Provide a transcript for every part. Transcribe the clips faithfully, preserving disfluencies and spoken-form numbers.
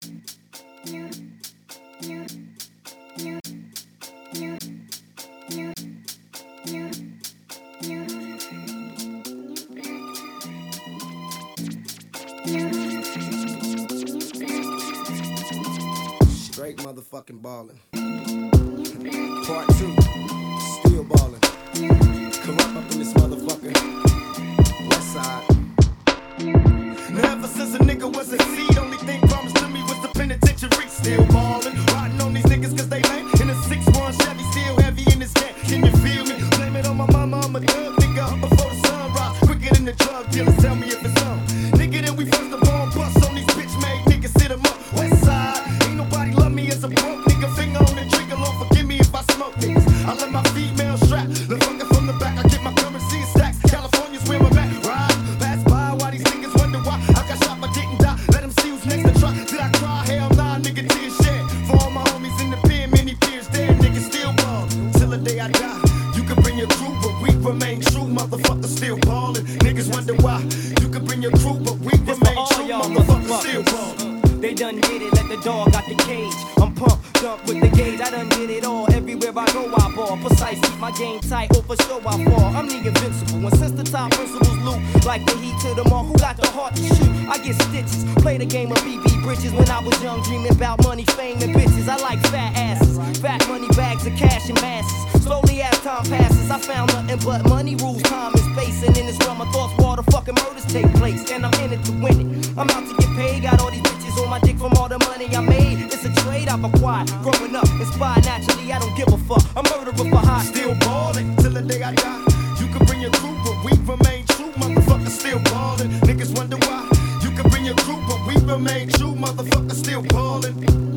Straight motherfucking ballin'. Part two, still ballin'. Corrupt up in this motherfucker. West side. Now ever since a nigga was a seed, only thing promised to me was the penitentiary. Still ballin', riding on these niggas cause they lame. In a six one Chevy, still heavy in this game. Can you feel me? Blame it on my mama, I'm a thug nigga. Up before the sunrise, quicker than the drug dealers. Tell me if it's on. Nigga, then we first the bomb bust on these bitch made niggas. Sit 'em up, west side. Ain't nobody love me as a broke nigga. Finger on the trigger, Lord forgive me if I smoke niggas. I let my female strap, the fucker from the back. I get my currency in stacks. California's where I'm at. Ride, pass by, why these niggas wonder why I got shot but didn't die. Let them see who's next to try. Did I cry? Hell nah, nigga, tears shed. For all my homies in the pen, many peers dead. Niggas still ball till the day I die. You can bring your crew, but we remain true. Motherfuckers still ballin'. Niggas wonder why. You can bring your crew, but we remain true. Motherfuckers still ballin'. They done did it, let the dog out the cage. I'm pumped up with the gauge, I done did it all. Everywhere I go, I ball. Precise, keep my game tight, oh for sure I fall. I'm the invincible, and since the top principles loot, like the heat to the mark, who got the heart to shoot? I get stitches, play the game of B B Bridges. When I was young, dreaming about money, fame, and bitches. I like fat asses, fat money bags of cash and masses. Slowly as time passes, I found nothing but money rules, time and space. And in this realm, my thoughts, war, the fucking murders take place. And I'm in it to win it. I'm out to get paid, got all these bitches on my dick from all the money I made. It's a trade I've acquired. Growing up, inspired naturally, I don't give a fuck. I'm murderer for high. Still ballin' till the day I die. You can bring your crew, but we remain true. Motherfuckers still ballin'. Niggas wonder why. You can bring your crew, but we remain true. Motherfuckers still ballin'.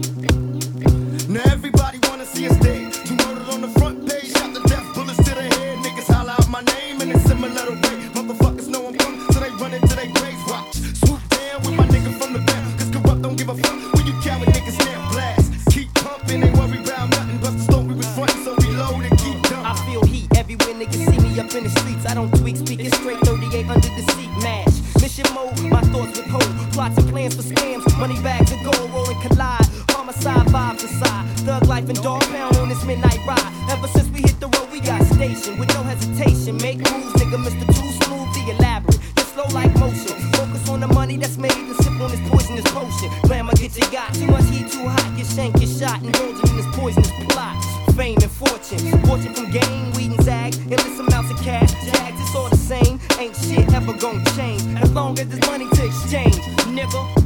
Now everybody wanna see us dead. Two murdered on the front page, shot to death, bullets to the head. Niggas holler out my name in a similar way. Motherfuckers know I'm coming, so they run into their graves. Watch, swoop down with my nigga from the back. Cause corrupt don't give a fuck when you carry niggas now blast. Keep pumping, ain't worry about nothing. But the storm we was frontin', so we load and keep dumping. I feel heat everywhere niggas see me up in the streets. I don't tweak, speaking straight, thirty-eight under the seat, mash. Mission mode, my thoughts withhold. Plots and plans for scams, money bags of gold, rolling collide. Homicide vibes inside, thug life and dog pound on this midnight ride. Ever since we hit the road, we got stationed with no hesitation. Make moves, nigga, Mister Too Smooth, the elaborate. Just slow like motion. Focus on the money that's made and sip on this poisonous potion. Glamour get you got, too much heat, too hot. Get shanked, get shot, indulging in this poisonous plot. Fame and fortune, fortune from game, weed and zag, endless amounts of cash. Jags, it's all the same, ain't shit ever gonna change as long as there's money to exchange, nigga.